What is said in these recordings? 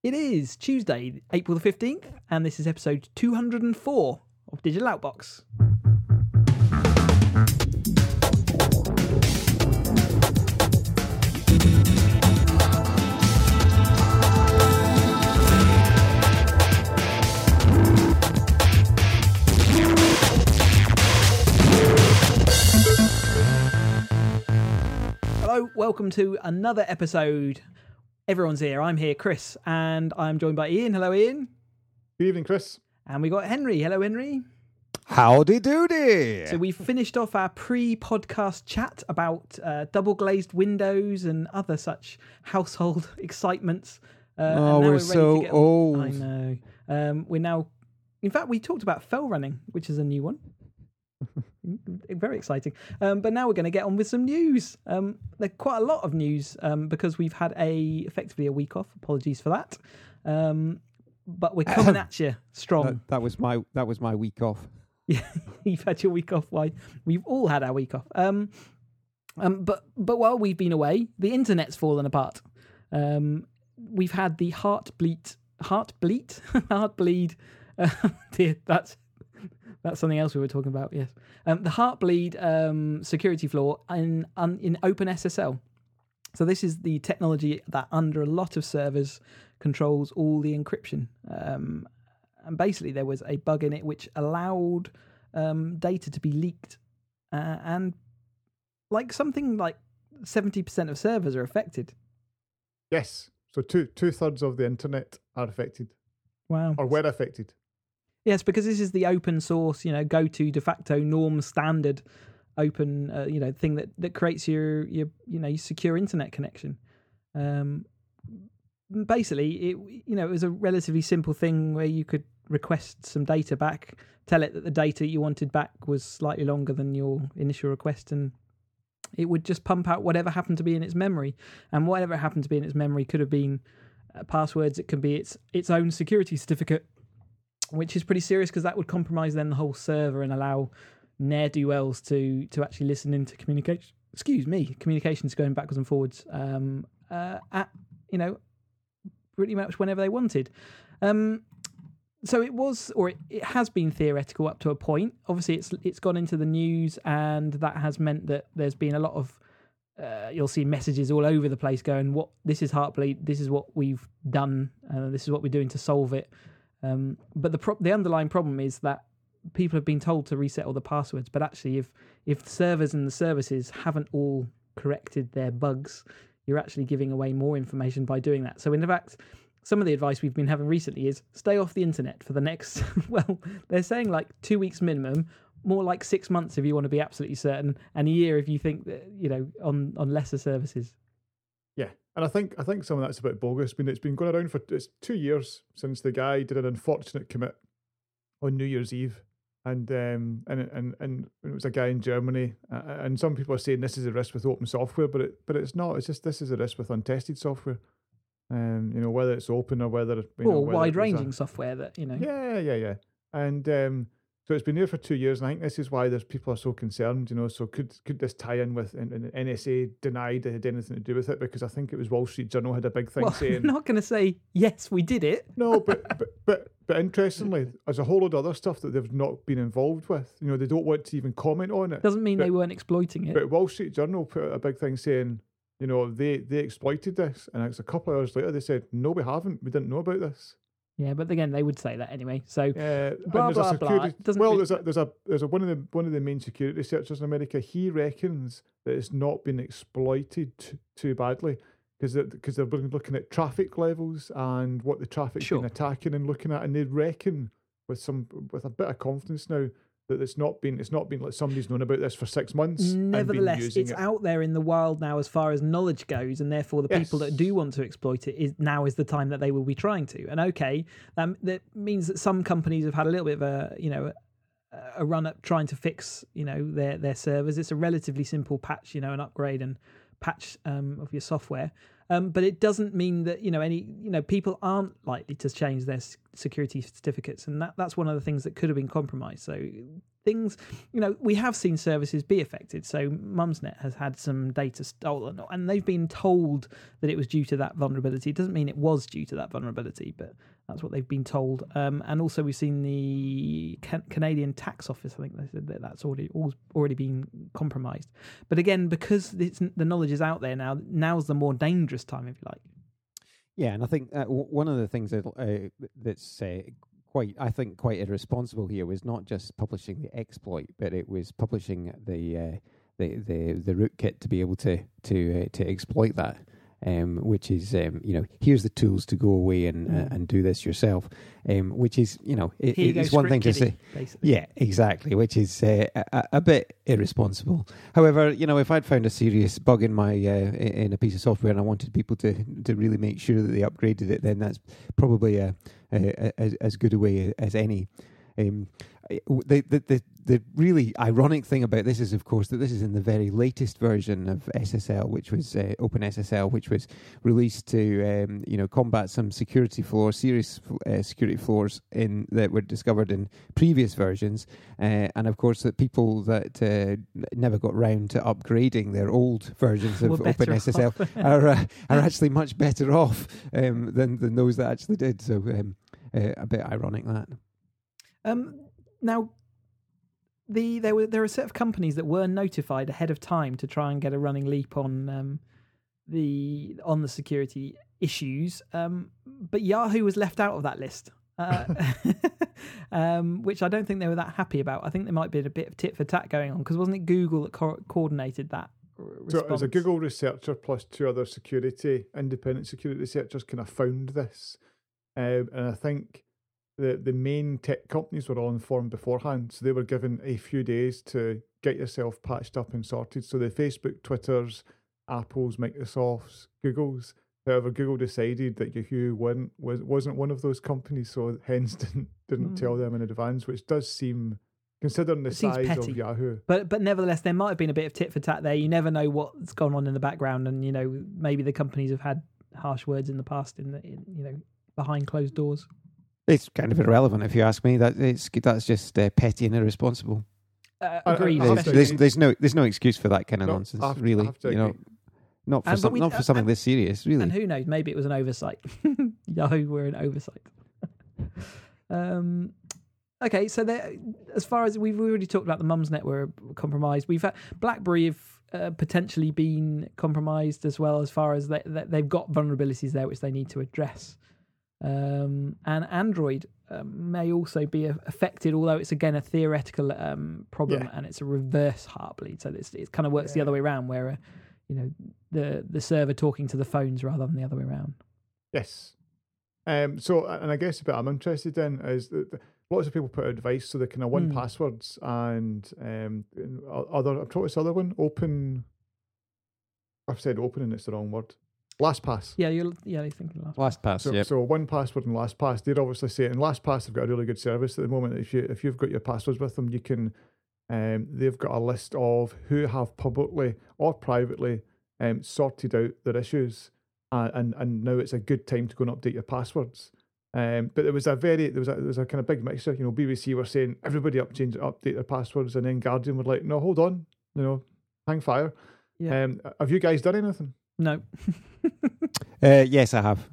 It is Tuesday, April the 15th, and this is episode 204 of Digital Outbox. Hello, welcome to another episode. Everyone's here. I'm here, Chris, and I'm joined by Ian. Hello, Ian. Good evening, Chris. And we got Henry. Hello, Henry. Howdy doody. So we finished off our pre-podcast chat about double glazed windows and other such household excitements. Oh, and now we're ready so to get old. I know. We're now, in fact, we talked about fell running, which is a new one. Very exciting. But now we're going to get on with some news. There's quite a lot of news because we've had effectively a week off. Apologies for that. But we're coming at you strong. That was my week off. Yeah, you've had your week off. Why? We've all had our week off. But while we've been away, the internet's fallen apart. We've had the heartbleed. Dear, that's something else we were talking about. Yes, the Heartbleed security flaw in OpenSSL. So this is the technology that, under a lot of servers, controls all the encryption. And basically, there was a bug in it which allowed data to be leaked, and something like 70% of servers are affected. Yes, so two-thirds of the internet are affected. Wow, or were affected. Yes, because this is the open source, go-to de facto norm standard open, thing that creates your secure internet connection. Basically, it was a relatively simple thing where you could request some data back, tell it that the data you wanted back was slightly longer than your initial request, and it would just pump out whatever happened to be in its memory. And whatever happened to be in its memory could have been passwords. It can be its own security certificate, which is pretty serious because that would compromise then the whole server and allow ne'er-do-wells to actually listen into communications going backwards and forwards at pretty much whenever they wanted. So it has been theoretical up to a point. Obviously, it's gone into the news, and that has meant that there's been a lot of you'll see messages all over the place going, this is Heartbleed, this is what we've done, this is what we're doing to solve it. But the underlying problem is that people have been told to reset all the passwords, but actually if the servers and the services haven't all corrected their bugs, you're actually giving away more information by doing that. So in fact, some of the advice we've been having recently is stay off the internet for the next, well, they're saying 2 weeks minimum, more like 6 months if you want to be absolutely certain, and a year if you think that, on lesser services. Yeah, and I think some of that's a bit bogus. It's been going around it's 2 years since the guy did an unfortunate commit on New Year's Eve, and it was a guy in Germany, and some people are saying this is a risk with open software, but it's not. It's just this is a risk with untested software. Whether it's open or whether wide-ranging software that Yeah, and. So it's been there for 2 years, and I think this is why people are so concerned. So could this tie in with and NSA denied it had anything to do with it? Because I think it was Wall Street Journal had a big thing saying. I'm not going to say yes, we did it. No, but interestingly, there's a whole lot of other stuff that they've not been involved with. They don't want to even comment on it. Doesn't mean they weren't exploiting it. But Wall Street Journal put out a big thing saying, they exploited this, and it's a couple of hours later they said, no, we haven't. We didn't know about this. Yeah, but again, they would say that anyway. So blah blah blah. There's one of the main security researchers in America. He reckons that it's not been exploited too badly because they're looking at traffic levels and what the traffic's been attacking and looking at, and they reckon with a bit of confidence now that it's not been like somebody's known about this for 6 months. Nevertheless, it's out there in the wild now as far as knowledge goes, and therefore the people that do want to exploit it is the time that they will be trying to. And that means that some companies have had a little bit of a run up trying to fix their servers. It's a relatively simple patch, an upgrade and patch of your software. But it doesn't mean that people aren't likely to change their security certificates, and that's one of the things that could have been compromised. So things, we have seen services be affected. So Mumsnet has had some data stolen, and they've been told that it was due to that vulnerability. It doesn't mean it was due to that vulnerability, but that's what they've been told. And also we've seen the Canadian Tax Office, I think they said that that's already been compromised. But again, because the knowledge is out there now, now's the more dangerous time, if you like. Yeah, and I think one of the things that's quite irresponsible here was not just publishing the exploit, but it was publishing the rootkit to be able to exploit that. Which is here's the tools to go away and do this yourself, which is it's one thing to say, basically. Yeah, exactly, which is a bit irresponsible. However, if I'd found a serious bug in my in a piece of software and I wanted people to really make sure that they upgraded it, then that's probably as good a way as any. The really ironic thing about this is, of course, that this is in the very latest version of SSL, which was OpenSSL, which was released to combat some serious security flaws that were discovered in previous versions, and of course that people that never got round to upgrading their old versions of OpenSSL are actually much better off than those that actually did. So a bit ironic that. Now, there are a set of companies that were notified ahead of time to try and get a running leap on the security issues, but Yahoo was left out of that list, which I don't think they were that happy about. I think there might be a bit of tit for tat going on, because wasn't it Google that coordinated that response? So it was a Google researcher plus two other independent security researchers kind of found this, and I think the main tech companies were all informed beforehand, so they were given a few days to get yourself patched up and sorted. So the Facebook, Twitters, Apples, Microsofts, Googles. However, Google decided that Yahoo wasn't one of those companies, so hence didn't tell them in advance, which does seem, considering the size petty of Yahoo. But nevertheless, there might have been a bit of tit for tat there. You never know what's gone on in the background, and maybe the companies have had harsh words in the past in behind closed doors. It's kind of irrelevant, if you ask me. That's just petty and irresponsible. Agreed. There's no excuse for that kind of nonsense, really. Not for something this serious, really. And who knows? Maybe it was an oversight. Yahoo were an oversight. Okay, so as far as we've already talked about, the Mumsnet were compromised. We've had BlackBerry have potentially been compromised as well, as far as they've got vulnerabilities there which they need to address. And Android may also be affected, although it's again a theoretical problem, and it's a reverse Heartbleed. So it kind of works the other way around, where the server talking to the phones rather than the other way around. Yes. So, and I guess a bit I'm interested in is that lots of people put out advice, so they kind of one passwords and other. I'm trying this other one. Open. I've said open and it's the wrong word. LastPass. Yeah, you're thinking LastPass. So 1Password and LastPass, they're obviously saying LastPass have got a really good service at the moment. If you've got your passwords with them, you can. They've got a list of who have publicly or privately sorted out their issues, and now it's a good time to go and update your passwords. But there was a kind of big mixture. BBC were saying everybody update their passwords, and then Guardian were like, no, hold on, hang fire. Yeah. Have you guys done anything? No. Yes, I have.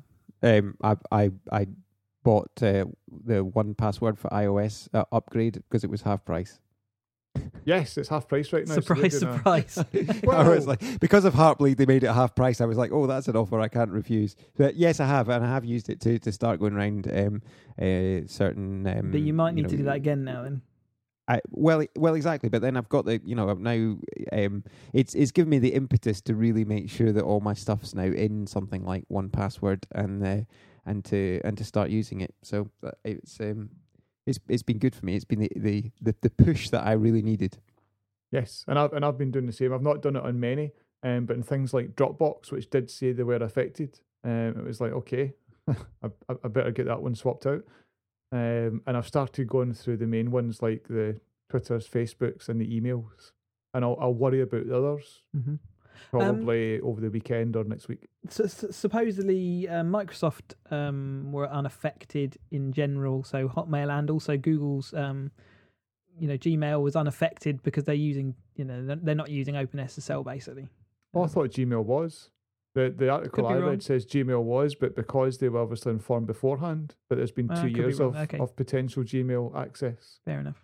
I bought the 1Password for iOS upgrade because it was half price. Yes, it's half price right now. Surprise. I was like, because of Heartbleed, they made it half price. I was like, oh, that's an offer I can't refuse. But yes, I have, and I have used it to start going around certain. But you might need to do that again now, then. Well, exactly. But then I've got the, now it's given me the impetus to really make sure that all my stuff's now in something like 1Password and to start using it. So it's been good for me. It's been the push that I really needed. Yes, and I've been doing the same. I've not done it on many, but in things like Dropbox, which did say they were affected, it was like, okay, I better get that one swapped out. And I've started going through the main ones like the Twitters, Facebooks, and the emails, and I'll worry about the others probably over the weekend or next week. So, supposedly, Microsoft were unaffected in general. So Hotmail and also Google's Gmail was unaffected because they're using, they're not using OpenSSL basically. Oh, I thought Gmail was. The article I wrong. read says Gmail was, but because they were obviously informed beforehand, but there's been 2 could be years wrong. of, Okay. of potential Gmail access. Fair enough.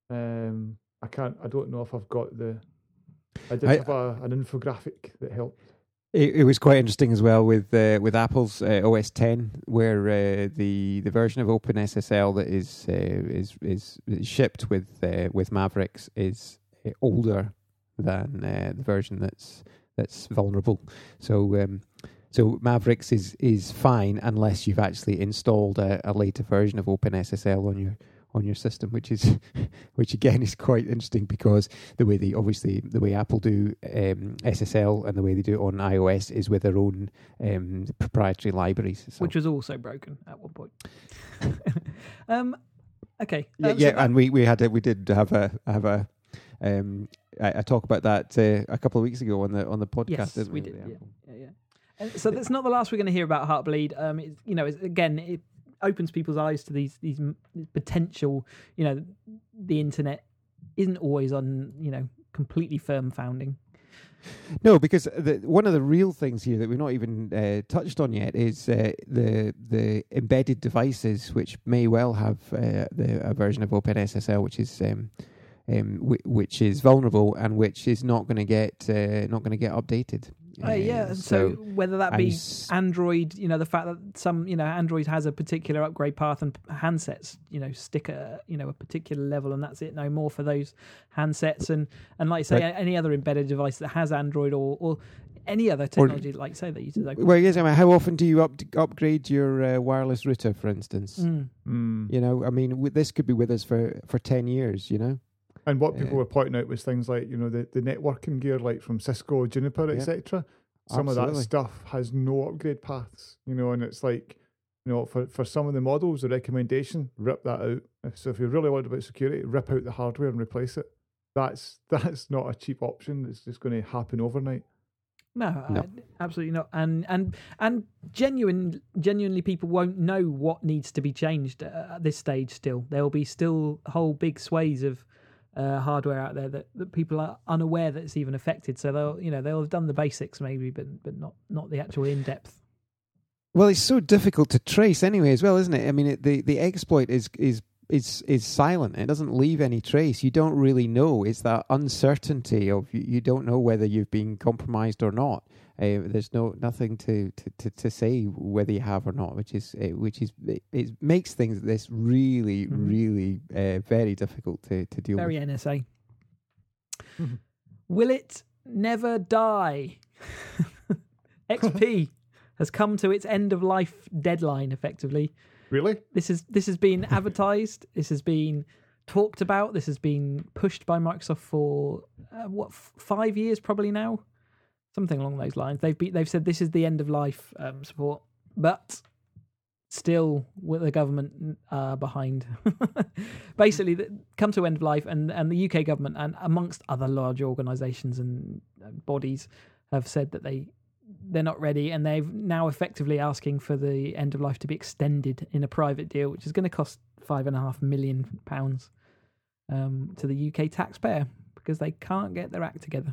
I don't know if I've got I did have an infographic that helped. It was quite interesting as well with Apple's OS 10, where the version of OpenSSL that is shipped with Mavericks is older than the version that's vulnerable. So Mavericks is fine unless you've actually installed a later version of OpenSSL on your system, which again is quite interesting because the way Apple do SSL and the way they do it on iOS is with their own proprietary libraries, which was also broken at one point. Okay. And we did have a talk about that a couple of weeks ago on the podcast. Yes, didn't we did. Yeah. And so that's not the last we're going to hear about Heartbleed. It opens people's eyes to these potential. The internet isn't always on completely firm founding. No, because one of the real things here that we've not even touched on yet is the embedded devices, which may well have a version of OpenSSL which is vulnerable and which is not going to get updated. So whether that be Android, the fact that some, Android has a particular upgrade path and handsets, stick a particular level and that's it, no more for those handsets. And like you say, any other embedded device that has Android or any other technology, like you say, that uses Open. Well, yes, how often do you upgrade your wireless router, for instance? This could be with us for 10 years, And what people were pointing out was things like, the networking gear, like from Cisco, Juniper, etc. Some of that stuff has no upgrade paths, and it's like, for some of the models, the recommendation, rip that out. So if you're really worried about security, rip out the hardware and replace it. That's not a cheap option. It's just going to happen overnight. No. Absolutely not. And genuinely, people won't know what needs to be changed at this stage. Still, there will be still whole big swathes of hardware out there that people are unaware that it's even affected. So they'll have done the basics maybe, but not the actual in depth. Well, it's so difficult to trace anyway, as well, isn't it? I mean, the exploit is silent. It doesn't leave any trace. You don't really know. It's that uncertainty of you don't know whether you've been compromised or not. There's nothing to say whether you have or not, which it makes things this really really very difficult to deal very with. NSA. Will it never die? XP has come to its end of life deadline. Effectively, really, this has been advertised. This has been talked about. This has been pushed by Microsoft for 5 years probably now. Something along those lines. They've said this is the end of life support, but still with the government behind. Basically, come to end of life, and the UK government and amongst other large organisations and bodies have said that they're not ready, and they've now effectively asking for the end of life to be extended in a private deal, which is going to cost £5.5 million to the UK taxpayer because they can't get their act together.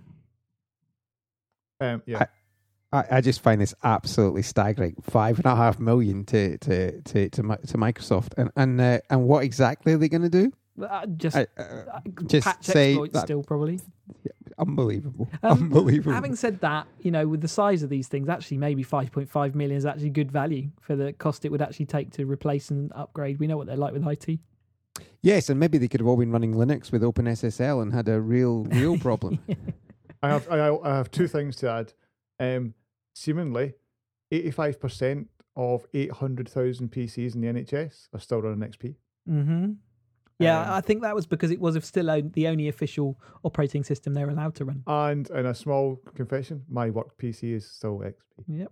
I just find this absolutely staggering. $5.5 million to Microsoft, and what exactly are they going to do? Just patch say exploits that, still probably. Unbelievable. Unbelievable. Having said that, with the size of these things, actually maybe 5.5 million is actually good value for the cost it would actually take to replace and upgrade. We know what they're like with IT. Yes, and maybe they could have all been running Linux with OpenSSL and had a real problem. I have two things to add. Seemingly, 85% of 800,000 PCs in the NHS are still running XP. Mm-hmm. Yeah, I think that was because it was still the only official operating system they're allowed to run. And a small confession, my work PC is still XP.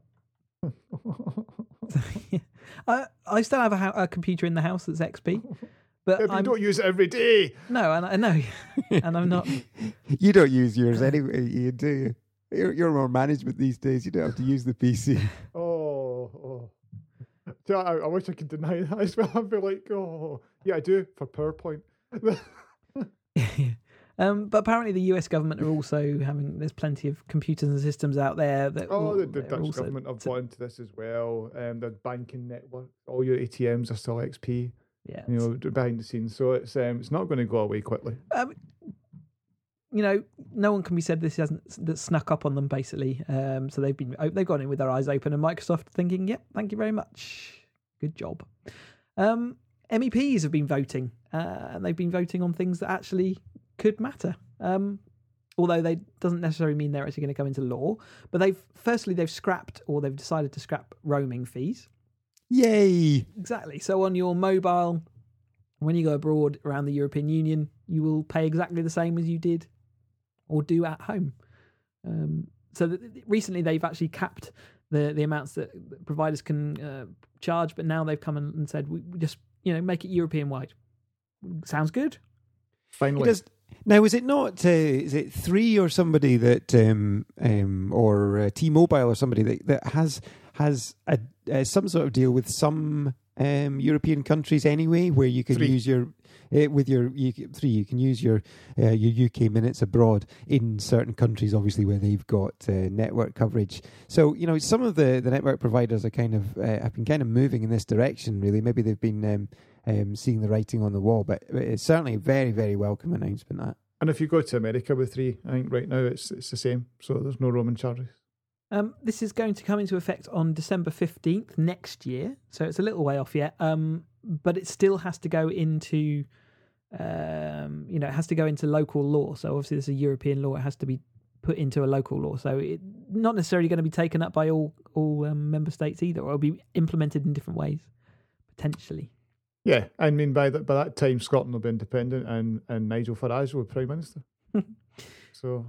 Yep. I still have a computer in the house that's XP. But I don't use it every day. No, and I know, and I'm not. You don't use yours anyway, Ian, do you? You're more management these days. You don't have to use the PC. Oh. I wish I could deny that as well. I'd be like, yeah, I do for PowerPoint. But apparently the US government are also there's plenty of computers and systems out there that the they're Dutch also- government have bought into this as well. The banking network, all your ATMs are still XP. Yeah. Behind the scenes. So it's not going to go away quickly. No one can be said this hasn't that snuck up on them basically. So they've gone in with their eyes open, and Microsoft thinking, "Yep, thank you very much, good job." MEPs have been voting, and they've been voting on things that actually could matter. Although they doesn't necessarily mean they're actually going to come into law. But they've scrapped, or they've decided to scrap roaming fees. Yay! Exactly. So on your mobile, when you go abroad around the European Union, you will pay exactly the same as you did or do at home. Recently they've actually capped the amounts that providers can charge, but now they've come and said we just make it European wide. Sounds good. Finally. Now, is it not? Is it 3 or somebody that, or T-Mobile or somebody that has some sort of deal with some European countries anyway, where you can 3. use your you can use your UK minutes abroad in certain countries, obviously where they've got network coverage. So some of the network providers are have been kind of moving in this direction. Really, maybe they've been seeing the writing on the wall, but it's certainly a very, very welcome announcement. That. And if you go to America with 3, I think right now it's the same. So there's no roaming charges. This is going to come into effect on December 15th next year, so it's a little way off yet. But it still has to go into, it has to go into local law. So obviously, this is a European law; it has to be put into a local law. So it's not necessarily going to be taken up by all member states either, or it'll be implemented in different ways potentially. Yeah, I mean by that time Scotland will be independent, and Nigel Farage will be Prime Minister. So.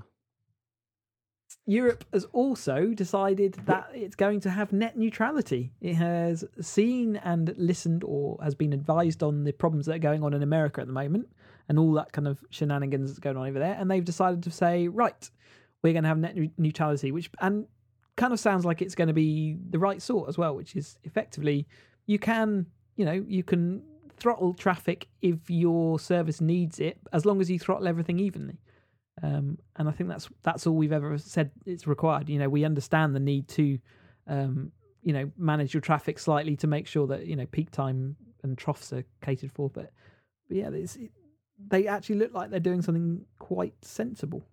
Europe has also decided that it's going to have net neutrality. It has seen and listened, or has been advised on the problems that are going on in America at the moment and all that kind of shenanigans that's going on over there. And they've decided to say, right, we're going to have net neutrality, and kind of sounds like it's going to be the right sort as well, which is effectively you can throttle traffic if your service needs it, as long as you throttle everything evenly. And I think that's all we've ever said it's required. We understand the need to, manage your traffic slightly to make sure that, peak time and troughs are catered for. But yeah, they actually look like they're doing something quite sensible.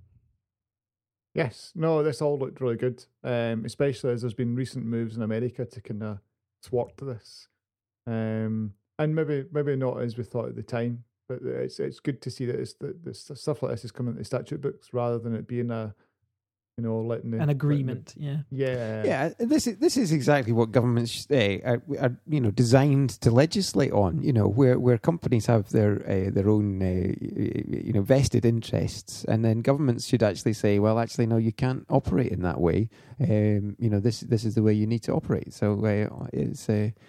Yes. No, this all looked really good, especially as there's been recent moves in America to kind of thwart this. And maybe not as we thought at the time. But it's good to see that stuff like this is coming into the statute books rather than it being an agreement. Yeah. This is exactly what governments are designed to legislate on. Where companies have their own vested interests, and then governments should actually say, well, actually, no, you can't operate in that way. This is the way you need to operate. So it's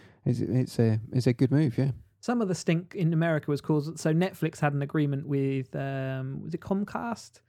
a good move. Yeah. Some of the stink in America was caused. So Netflix had an agreement with, was it Comcast?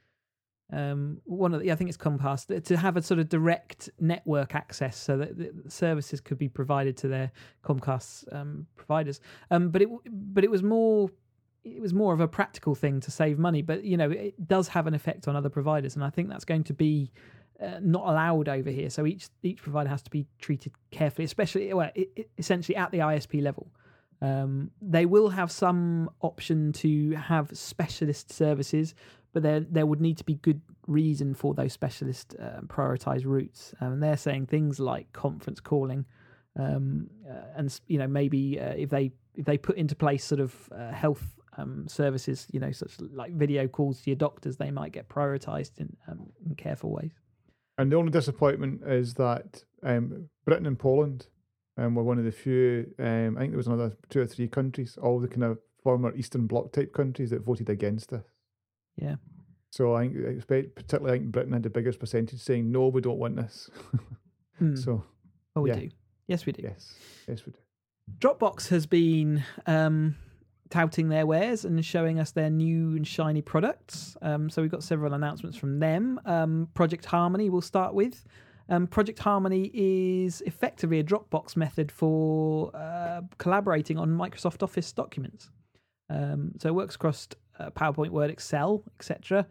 I think it's Comcast, to have a sort of direct network access so that the services could be provided to their Comcast providers. But it was more of a practical thing to save money. But it does have an effect on other providers, and I think that's going to be not allowed over here. So each provider has to be treated carefully, especially essentially at the ISP level. They will have some option to have specialist services, but there would need to be good reason for those specialist prioritized routes. And they're saying things like conference calling, and maybe if they put into place sort of health services, such like video calls to your doctors, they might get prioritized in careful ways. And the only disappointment is that Britain and Poland were one of the few, I think there was another 2 or 3 countries, all the kind of former Eastern Bloc type countries that voted against it. Yeah. So I think, particularly, Britain had the biggest percentage saying, no, we don't want this. So, we do. Yes, we do. Yes, we do. Dropbox has been touting their wares and showing us their new and shiny products. So we've got several announcements from them. Project Harmony we'll start with. Project Harmony is effectively a Dropbox method for collaborating on Microsoft Office documents. So it works across PowerPoint, Word, Excel, etc.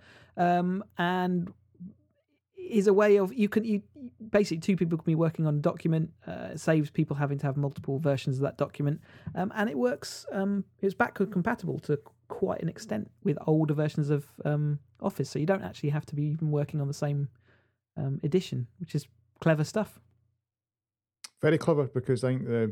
And is a way of you basically two people can be working on a document. It saves people having to have multiple versions of that document, and it works. It's backward compatible to quite an extent with older versions of Office, so you don't actually have to be even working on the same edition, which is clever stuff. Very clever, because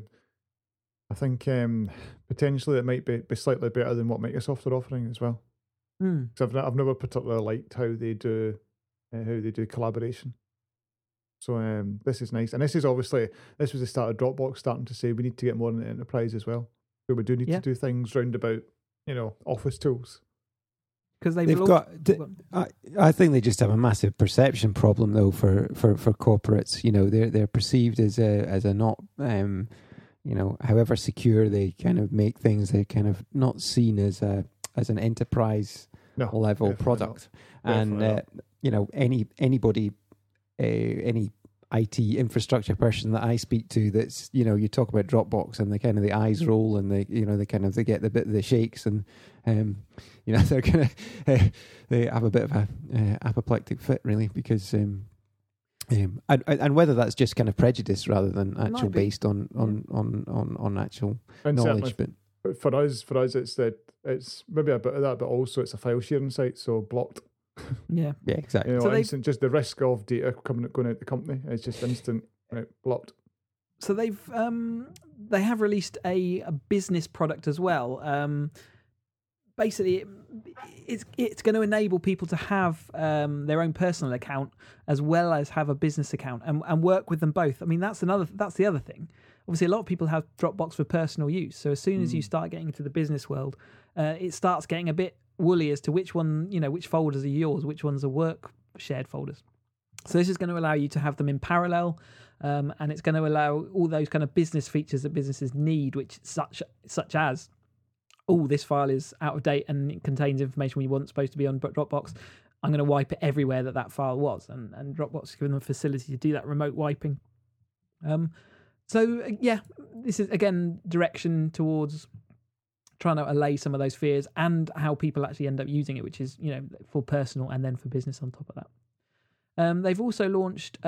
I think potentially it might be slightly better than what Microsoft are offering as well. Because I've never particularly liked how they do collaboration. So this is nice, and this was the start of Dropbox starting to say we need to get more in the enterprise as well. So we do need to do things round about Office tools. Because I think they just have a massive perception problem though for corporates. They're perceived as a not however secure they kind of make things, they're kind of not seen as an enterprise level product. And anybody, any IT infrastructure person that I speak to, that's you talk about Dropbox and the eyes roll and they get the bit of the shakes, and they're gonna they have a bit of a apoplectic fit, really, because and whether that's just kind of prejudice rather than actual based on actual and knowledge. But for us it's maybe a bit of that, but also it's a file sharing site, so blocked. Yeah, exactly. So instant, just the risk of data going out the company, it's just instant, right, blocked. So they have released a business product as well. Basically, it's going to enable people to have their own personal account as well as have a business account and work with them both. I mean, that's the other thing. Obviously, a lot of people have Dropbox for personal use. So as soon as you start getting into the business world, it starts getting a bit woolly as to which one, which folders are yours, which ones are work shared folders. So this is going to allow you to have them in parallel, and it's going to allow all those kind of business features that businesses need, which such as, this file is out of date and it contains information we wasn't supposed to be on Dropbox. I'm going to wipe it everywhere that file was, and Dropbox is giving them a facility to do that remote wiping. This is again direction towards trying to allay some of those fears and how people actually end up using it, which is, for personal and then for business on top of that. They've also launched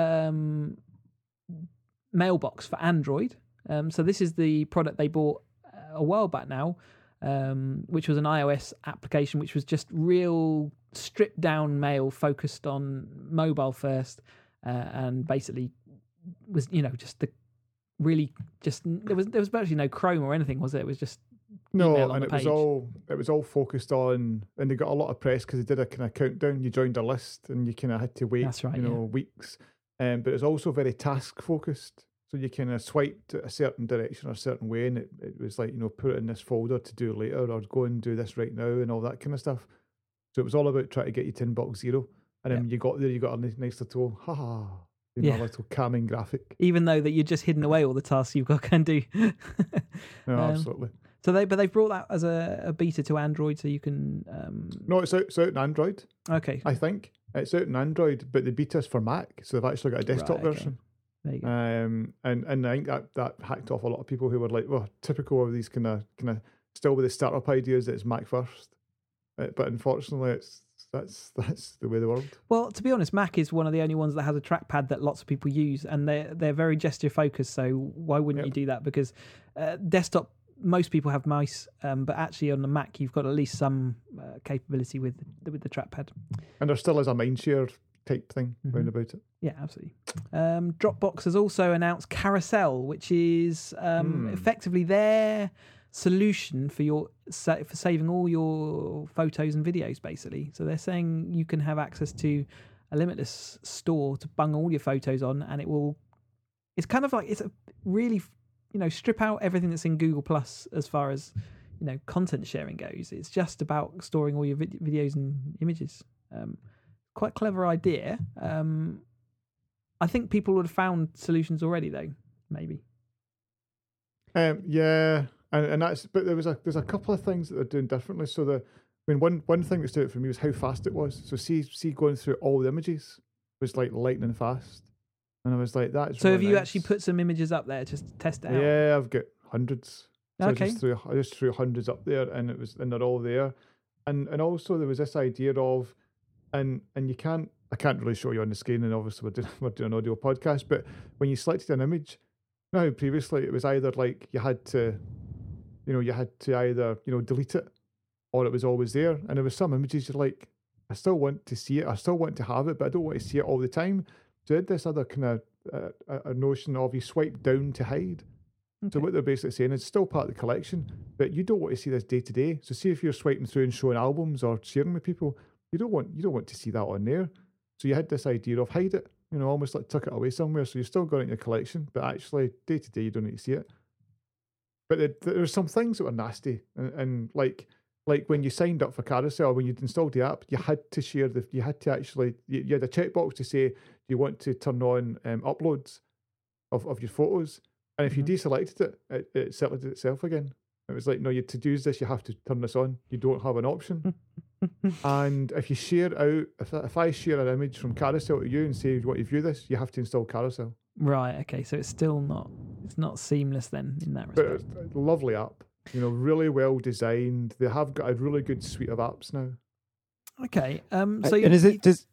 Mailbox for Android. So this is the product they bought a while back now, which was an iOS application, which was just real stripped down mail focused on mobile first, and basically was, just the really just, there was virtually no Chrome or anything, was it? It was just and it was all focused on, and they got a lot of press because they did a kind of countdown. You joined a list and you kind of had to wait, weeks. But it's also very task focused. So you kind of swiped a certain direction or a certain way, and it was like, put it in this folder to do later, or go and do this right now, and all that kind of stuff. So it was all about trying to get you to inbox 0. And then you got there, you got a nice little a little calming graphic. Even though that you're just hidden away all the tasks you've got to do. No, absolutely. So they've brought that as a beta to Android, so you can. No, it's out in Android. Okay. I think it's out in Android, but the beta's for Mac, so they've actually got a desktop version. There you go. And I think that hacked off a lot of people who were like, well, typical of these kind of still with the startup ideas that it's Mac first, but unfortunately that's the way of the world. Well, to be honest, Mac is one of the only ones that has a trackpad that lots of people use, and they're very gesture focused. So why wouldn't you do that? Because desktop, most people have mice, but actually on the Mac you've got at least some capability with the trackpad. And there still is a mindshare type thing round about it. Yeah, absolutely. Dropbox has also announced Carousel, which is effectively their solution for saving all your photos and videos, basically. So they're saying you can have access to a limitless store to bung all your photos on, and it's kind of like, it's a really, strip out everything that's in Google Plus as far as, content sharing goes. It's just about storing all your videos and images. Quite clever idea. I think people would have found solutions already, though, maybe. Yeah, and that's, but there's a couple of things that they're doing differently. So one thing that stood out for me was how fast it was. So see going through all the images was like lightning fast, and I was like, that's. So really have you nice. actually put some images up there to test it out? Yeah, I've got hundreds. So okay. I just threw hundreds up there, and they're all there. and also there was this idea of, and I can't really show you on the screen, and obviously we're doing an audio podcast, but when you selected an image, now previously it was either like you had to either delete it, or it was always there, and there was some images you're like, I still want to see it, I still want to have it, but I don't want to see it all the time. So I had this other kind of a notion of you swipe down to hide. Okay. So what they're basically saying is it's still part of the collection, but you don't want to see this day to day. So see if you're swiping through and showing albums or sharing with people, you don't want to see that on there. So you had this idea of hide it, almost like tuck it away somewhere. So you still got it in your collection, but actually day to day you don't need to see it. But there's some things that were nasty, and like when you signed up for Carousel, when you'd installed the app, you had to share you had a checkbox to say, do you want to turn on uploads of your photos? And if you deselected it, it selected itself again. It was like, no, to use this, you have to turn this on. You don't have an option. And if you share out, if I share an image from Carousel to you and say you want to view this, you have to install Carousel. Right. Okay. So it's not seamless then in that respect. But it's a lovely app. Really well designed. They have got a really good suite of apps now. Okay. So and does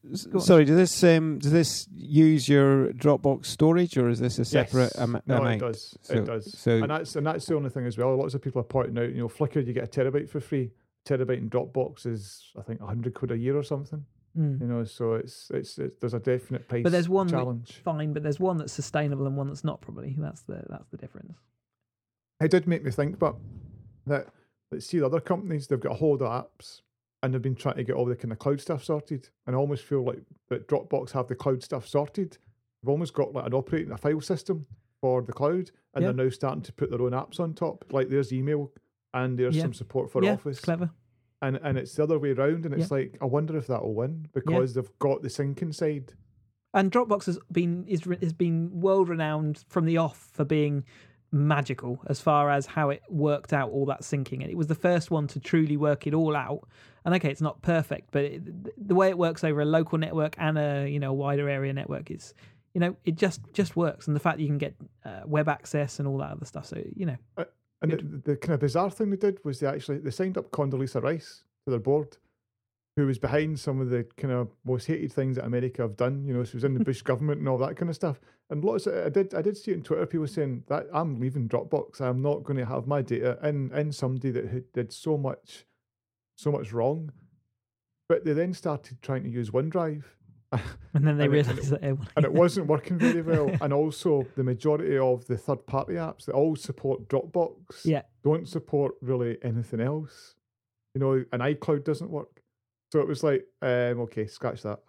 this use your Dropbox storage, or is this a separate amount? No, it does. It does. So and that's the only thing as well. Lots of people are pointing out, Flickr, you get a terabyte for free. Terabyte in Dropbox is, I think, £100 a year or something. So it's there's a definite price. But there's one challenge. Fine, but there's one that's sustainable and one that's not. Probably that's the difference. It did make me think, but that let's see the other companies, they've got a whole lot of apps, and they've been trying to get all the kind of cloud stuff sorted. And I almost feel like that Dropbox have the cloud stuff sorted. They've almost got like a file system for the cloud, and they're now starting to put their own apps on top. Like there's email, and there's some support for Office. Clever. And it's the other way around, and it's like, I wonder if that will win, because they've got the syncing side. And Dropbox has been world renowned from the off for being magical as far as how it worked out all that syncing. And it was the first one to truly work it all out. And okay, it's not perfect, but the way it works over a local network and a wider area network is, it just works. And the fact that you can get web access and all that other stuff. So And the kind of bizarre thing they did was they signed up Condoleezza Rice to their board, who was behind some of the kind of most hated things that America have done. She was in the Bush government and all that kind of stuff. And lots of, I did see it on Twitter, people saying that I'm leaving Dropbox. I'm not going to have my data in somebody that did so much wrong. But they then started trying to use OneDrive. And then they realised that it wasn't working very well. And also the majority of the third-party apps that all support Dropbox don't support really anything else. And iCloud doesn't work. So it was like, okay, scratch that.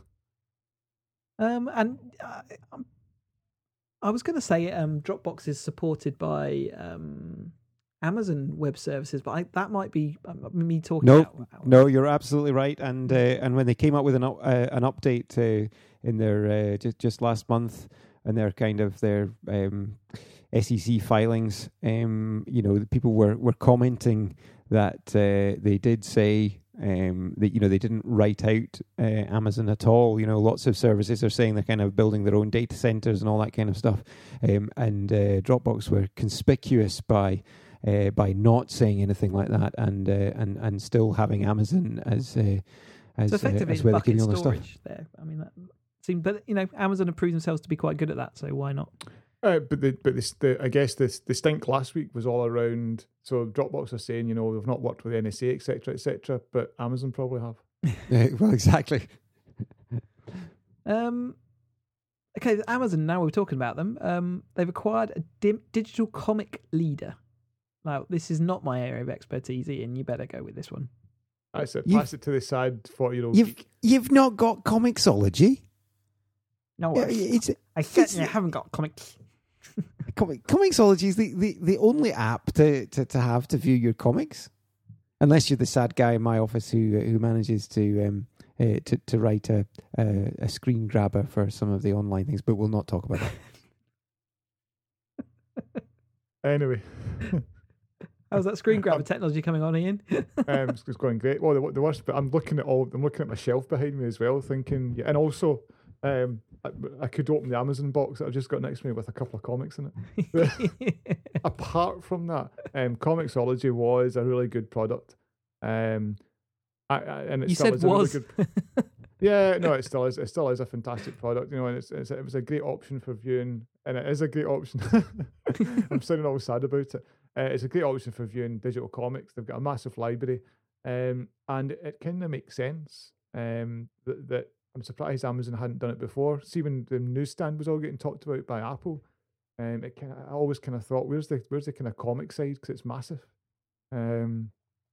And I was going to say Dropbox is supported by Amazon Web Services, but that might be me talking. No, you're absolutely right. And when they came up with an update in their just last month, and their kind of their SEC filings, people were commenting that they did say that they didn't write out Amazon at all. Lots of services are saying they're kind of building their own data centers and all that kind of stuff. And Dropbox were conspicuous by not saying anything like that, and still having Amazon as so effectively where they're keeping all their stuff. There, I mean, that seemed, but Amazon have proved themselves to be quite good at that, so why not? I guess the stink last week was all around. So Dropbox are saying, we've not worked with NSA, etc., but Amazon probably have. Well, exactly. Okay, Amazon. Now we're talking about them. They've acquired a digital comic leader. Now, this is not my area of expertise, Ian. You better go with this one. I said, pass it to the side 40-year-old geek. You've not got Comixology. No, I certainly haven't got comics. Comixology is the only app to have to view your comics, unless you're the sad guy in my office who manages to write a screen grabber for some of the online things. But we'll not talk about that. Anyway. How's that screen grabber technology coming on, Ian? It's going great. Well, the worst, but I'm looking at my shelf behind me as well, thinking, and also. I could open the Amazon box that I've just got next to me with a couple of comics in it. Apart from that, Comixology was a really good product. And it You still said is a really was. good. Yeah, no, it still is. It still is a fantastic product, you know, and it was a great option for viewing, and it is a great option. I'm sounding all sad about it. It's a great option for viewing digital comics. They've got a massive library, and it kind of makes sense. That I'm surprised Amazon hadn't done it before. See, when the newsstand was all getting talked about by Apple, I always kind of thought, where's the kind of comic side, because it's massive. Um,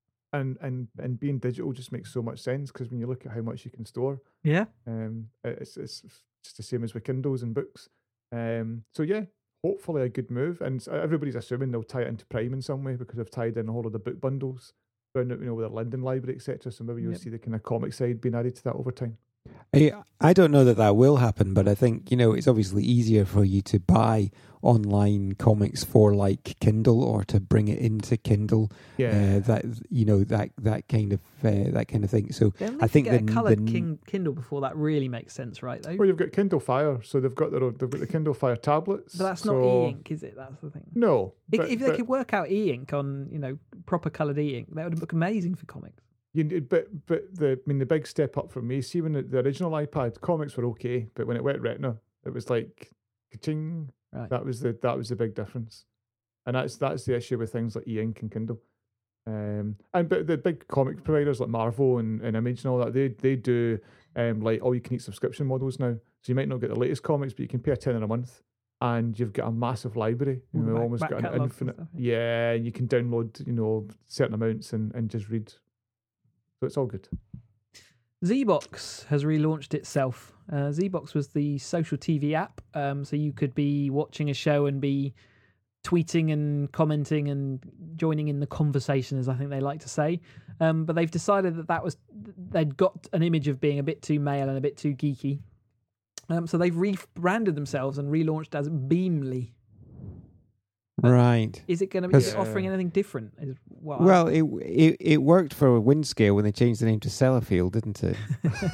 and being digital just makes so much sense, because when you look at how much you can store, Yeah. it's just the same as with Kindles and books. So yeah, hopefully a good move, and everybody's assuming they'll tie it into Prime in some way, because they've tied in a whole of the book bundles around it, you know, with their Linden library, etc. So maybe you'll Yep. see the kind of comic side being added to that over time. I don't know that will happen, but I think, you know, it's obviously easier for you to buy online comics for like Kindle, or to bring it into Kindle. Yeah, That, you know, that kind of thing. So They'll need I think to get a coloured the Kindle before that really makes sense, right? Though. well, you've got Kindle Fire, so they've got the Kindle Fire tablets. But that's not so- e-ink, is it? That's the thing. No, If they could work out e-ink on, you know, proper coloured e-ink, that would look amazing for comics. but the big step up for me. See, when the original iPad comics were okay, but when it went Retina, it was like ka-ching. Right. That was the big difference, and that's the issue with things like e-ink and Kindle. But the big comic providers like Marvel and Image and all that, they do like all you can eat subscription models now. So you might not get the latest comics, but you can pay $10 a month, and you've got a massive library. You All the know, back- almost back got an catalogues and infinite. stuff, Yeah, and you can download, you know, certain amounts and just read. So it's all good. Zbox has relaunched itself. Zbox was the social TV app, so you could be watching a show and be tweeting and commenting and joining in the conversation, as I think they like to say. But they've decided they'd got an image of being a bit too male and a bit too geeky. So they've rebranded themselves and relaunched as Beamly. right. Is it going to be Yeah. offering anything different? Well, it worked for Windscale when they changed the name to Sellafield, didn't it?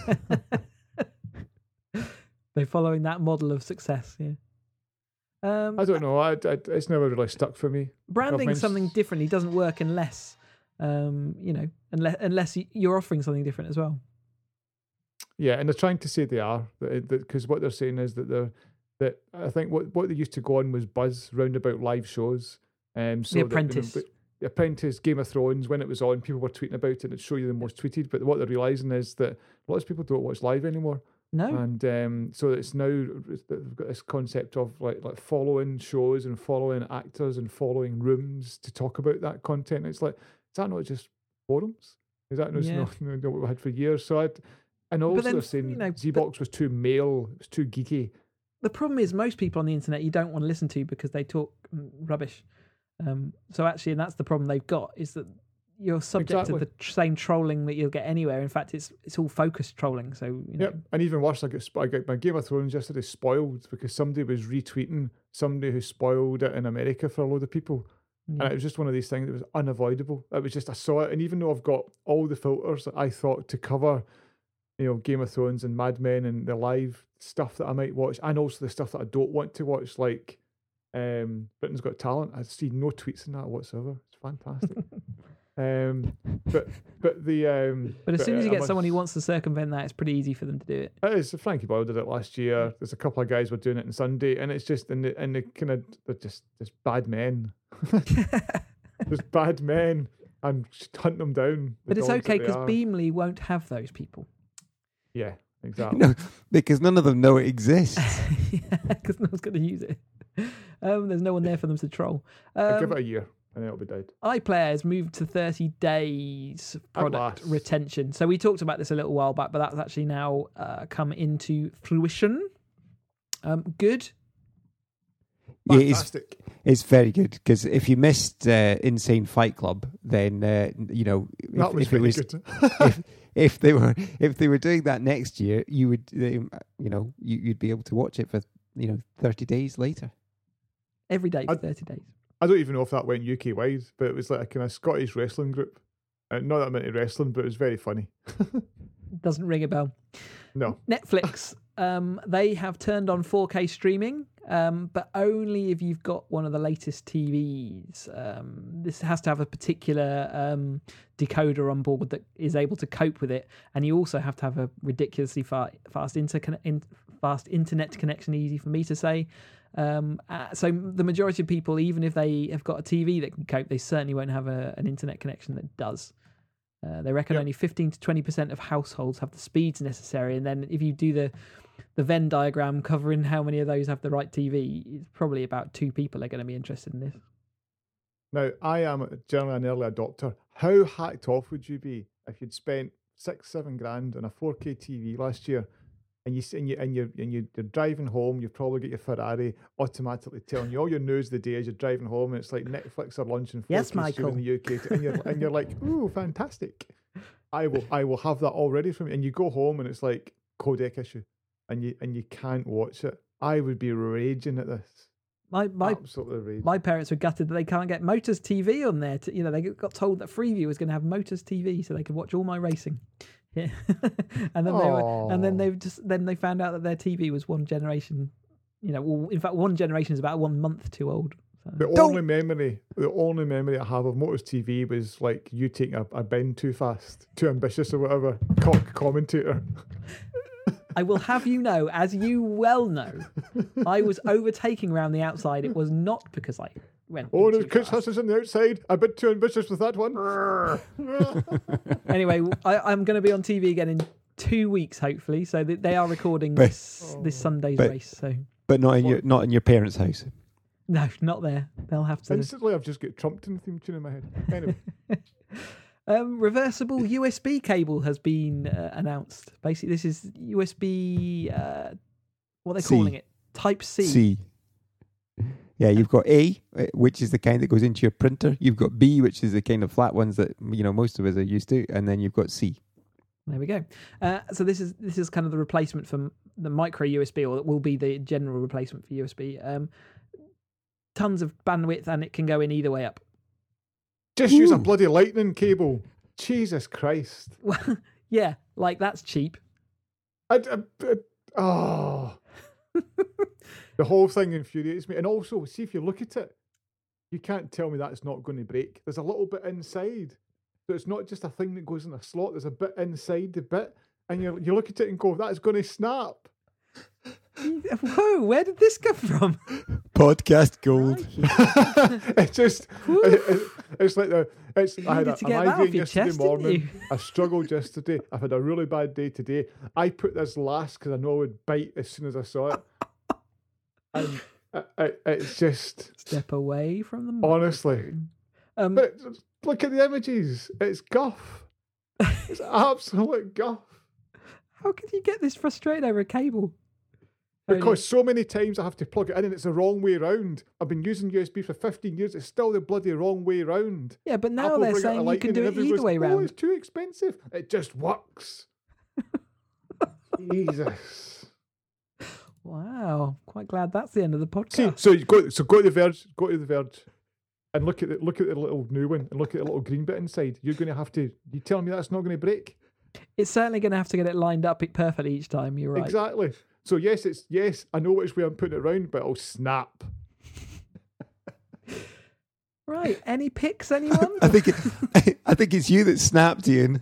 They're following that model of success. Yeah. I don't know. It's never really stuck for me. Branding I've something mentioned- differently doesn't work unless, you know, unless you're offering something different as well. Yeah, and they're trying to say they are, because what they're saying is that I think what they used to go on was buzz roundabout live shows. So The Apprentice. The Apprentice, Game of Thrones, when it was on, people were tweeting about it and it'd show you the most tweeted. But what they're realizing is that lots of people don't watch live anymore. No, And so it's now they've got this concept of like following shows and following actors and following rooms to talk about that content. It's like, is that not just forums? Is that not Yeah. what we had for years? So and also then, they're saying you know, Zbox was too male, it was too geeky. the problem is most people on the internet you don't want to listen to because they talk rubbish. So actually, and that's the problem they've got, is that you're subject to the same trolling that you'll get anywhere. In fact, it's all focused trolling. So you know, Yep, and even worse, I got my Game of Thrones yesterday spoiled because somebody was retweeting somebody who spoiled it in America for a load of people. yeah. And it was just one of these things that was unavoidable. It was just, I saw it, and even though I've got all the filters that I thought to cover, you know, Game of Thrones and Mad Men and the live stuff that I might watch, and also the stuff that I don't want to watch, like Britain's Got Talent, I see no tweets in that whatsoever. It's fantastic. But as soon as you I get must- someone who wants to circumvent that, it's pretty easy for them to do it. It is. Frankie Boyle did it last year. There's a couple of guys were doing it on Sunday, and it's just and the kind of they're just bad men. There's bad men, and just hunt them down. the But it's dogs that okay they because are. Beamly won't have those people. Yeah, exactly. No, because none of them know it exists. Because no one's going to use it. There's no one there for them to troll. I'll give it a year, and then it'll be dead. iPlayer has moved to 30 days product last. retention. So we talked about this a little while back, but that's actually now come into fruition. Good. Yeah, Fantastic. it's very good, because if you missed Insane Fight Club, then you know, That was if it very was good. if they were doing that next year, you would you know, you'd be able to watch it for 30 days later. Every day for I'd- 30 days. I don't even know if that went UK wide, but it was like a kind of Scottish wrestling group. Not that I'm into wrestling, but it was very funny. Doesn't ring a bell. No. Netflix, they have turned on 4K streaming, but only if you've got one of the latest TVs. This has to have a particular decoder on board that is able to cope with it, and you also have to have a ridiculously fast internet connection. Easy for me to say. So the majority of people, even if they have got a TV that can cope, they certainly won't have an internet connection that does. They reckon only 15 to 20% of households have the speeds necessary, and then if you do the Venn diagram covering how many of those have the right TV, it's probably about 2 people are going to be interested in this. Now, I am generally an early adopter. How hacked off would you be if you'd spent $6-7 grand on a 4K TV last year, and you're driving home? You've probably got your Ferrari automatically telling you all your news of the day as you're driving home, and it's like Netflix or lunch and 4K Yes, Michael. in the UK, and you're like, ooh, fantastic! I will have that all ready for me. And you go home, and it's like codec issue, and you can't watch it. I would be raging at this. Absolutely raging. My parents were gutted that they can't get Motors TV on there. They got told that Freeview was going to have Motors TV, so they could watch all my racing. Yeah, and then they found out that their TV was one generation. In fact, one generation is about 1 month too old. So. The only memory I have of Motors TV was like you taking a bend too fast, too ambitious, or whatever. Cock commentator. I will have you know, as you well know, I was overtaking around the outside. It was not because I went. Oh, there's Chris Husses on the outside. A bit too ambitious with that one. Anyway, I'm going to be on TV again in 2 weeks, hopefully. So they are recording this Sunday's race. So, but not in your parents' house. No, not there. They'll have to. Instantly, I've just got Trumpton theme tune in my head. Anyway. Reversible USB cable has been announced. Basically, this is USB. What are they calling it? Type C. C. Yeah, you've got A, which is the kind that goes into your printer. You've got B, which is the kind of flat ones that most of us are used to, and then you've got C. There we go. So this is kind of the replacement for the micro USB, or it will be the general replacement for USB. Tons of bandwidth, and it can go in either way up. Just use a bloody lightning cable. Jesus Christ. Well, yeah, like that's cheap. The whole thing infuriates me. And also, see, if you look at it, you can't tell me that's not going to break. There's a little bit inside. So it's not just a thing that goes in a slot. There's a bit inside the bit. And you look at it and go, that's going to snap. Whoa, where did this come from? Podcast gold. It's just, it's like I had a migraine yesterday morning. I struggled yesterday. I've had a really bad day today. I put this last because I know I would bite as soon as I saw it. And it's just... Step away from the microphone. Honestly. But look at the images. It's guff. It's absolute guff. How can you get this frustrated over a cable? Because so many times I have to plug it in and it's the wrong way round. I've been using USB for 15 years. It's still the bloody wrong way round. Yeah, but now they're saying you can do it either way round. Oh, it's too expensive. It just works. Jesus. Wow. Quite glad that's the end of the podcast. See, so go to the Verge. Go to the Verge. And look at the little new one. And look at the little green bit inside. You're going to have to... You telling me that's not going to break? It's certainly going to have to get it lined up perfectly each time. You're right. Exactly. So yes, I know which way I'm putting it around, but it'll snap. Right. Any picks, anyone? I think it's you that snapped, Ian.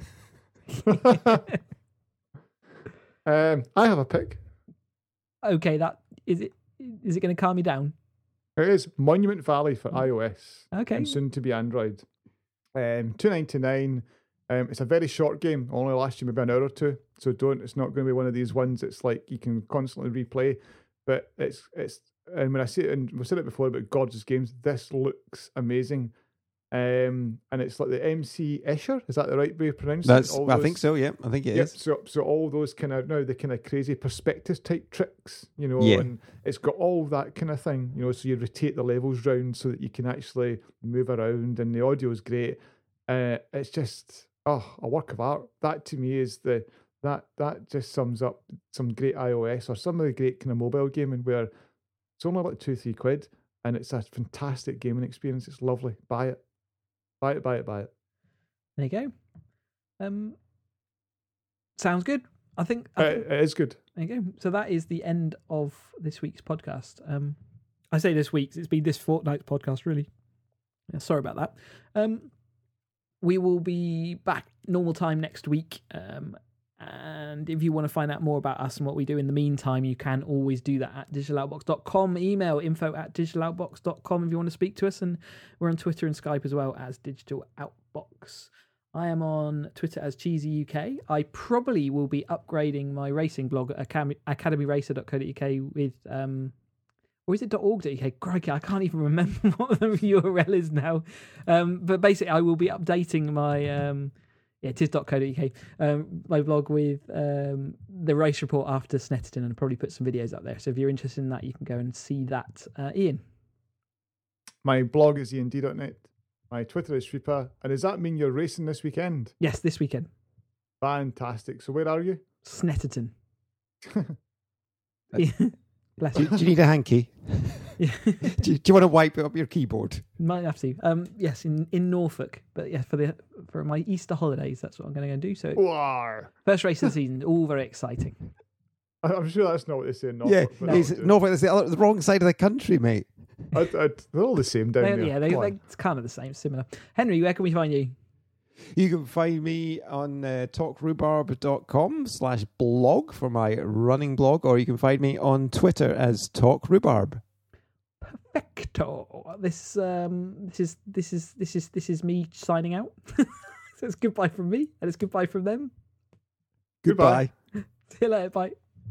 I have a pick. Okay, is it going to calm me down? It is Monument Valley for iOS. Okay. And soon to be Android. $2.99. It's a very short game. Only lasts you maybe an hour or two. So it's not going to be one of these ones that's like you can constantly replay. But it's and when I say it, and we've said it before about gorgeous games, this looks amazing. And it's like the MC Escher, is that the right way of pronouncing it? I think so, yeah. I think it is. So all those kind of the kind of crazy perspective type tricks, and it's got all that kind of thing, so you rotate the levels round so that you can actually move around, and the audio is great. It's just a work of art. That to me is that just sums up some great iOS or some of the great kind of mobile gaming where it's only like £2-3 and it's a fantastic gaming experience. It's lovely. Buy it. Buy it. There you go. Sounds good. I think It is good. there you go. So that is the end of this week's podcast. I say this week's, it's been this fortnight's podcast, really. Yeah, sorry about that. We will be back normal time next week. And if you want to find out more about us and what we do in the meantime, you can always do that at digitaloutbox.com. Email info@digitaloutbox.com if you want to speak to us. And we're on Twitter and Skype as well as Digital Outbox. I am on Twitter as Cheesy UK. I probably will be upgrading my racing blog at academyracer.co.uk with, or is it .org.uk? Crikey, I can't even remember what the URL is now. But basically, I will be updating my, it is .co.uk, my blog with the race report after Snetterton, and I'll probably put some videos up there. So if you're interested in that, you can go and see that. Ian? My blog is iand.net. My Twitter is Shripa. And does that mean you're racing this weekend? Yes, this weekend. Fantastic. So where are you? Snetterton. Bless Do you. you need a hanky? Yeah. Do you want to wipe up your keyboard? Might have to. Yes, in Norfolk. But yeah, for my Easter holidays, that's what I'm going to go and do. So War. first race of the season, all very exciting. I'm sure that's not what they say in Yeah, Norfolk. but it's that'll do. Norfolk. It's the wrong side of the country, mate. They're all the same down there. Yeah, Come on. it's kind of the same, similar. Henry, where can we find you? You can find me on talkrhubarb.com/blog for my running blog, or you can find me on Twitter as talkrhubarb. Perfecto. This is me signing out. So it's goodbye from me, and it's goodbye from them. Goodbye. See you later. Bye.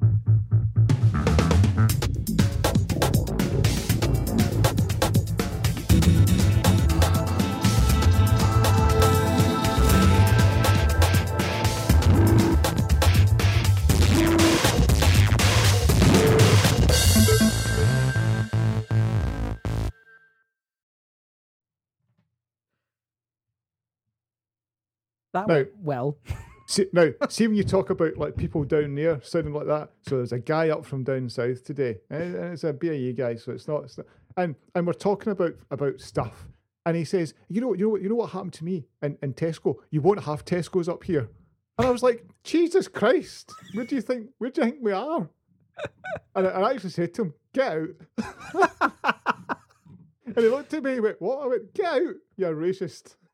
That No. went well. See when you talk about like people down there sounding like that. So there's a guy up from down south today, and it's a BAE guy. So it's not. And we're talking about stuff, and he says, you know what happened to me in Tesco. You won't have Tesco's up here. And I was like, Jesus Christ, where do you think we are? And I actually said to him, get out. And he looked at me and went, what? I went, get out, you're racist.